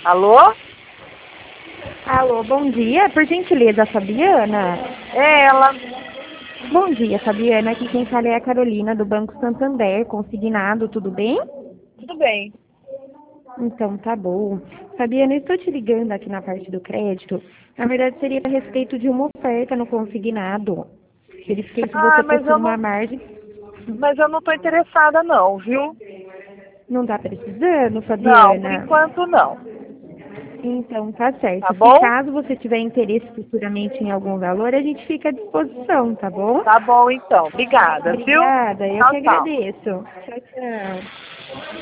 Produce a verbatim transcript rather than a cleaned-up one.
Alô? Alô, bom dia. Por gentileza, Fabiana? É ela. Bom dia, Fabiana. Aqui quem fala é a Carolina, do Banco Santander, consignado, tudo bem? Tudo bem. Então, tá bom. Fabiana, eu estou te ligando aqui na parte do crédito. Na verdade, seria a respeito de uma oferta no consignado. Verifiquei se Ah, você mas possui eu uma não, margem. mas eu não tô interessada não, viu? Não está precisando, Não, por Fabiana? enquanto não. Então, tá Tá certo. Se bom? caso você tiver interesse futuramente em algum valor, a gente fica à disposição, tá bom? Tá bom então. Obrigada, viu? Obrigada, eu Tchau, que tchau. agradeço. Tchau, tchau.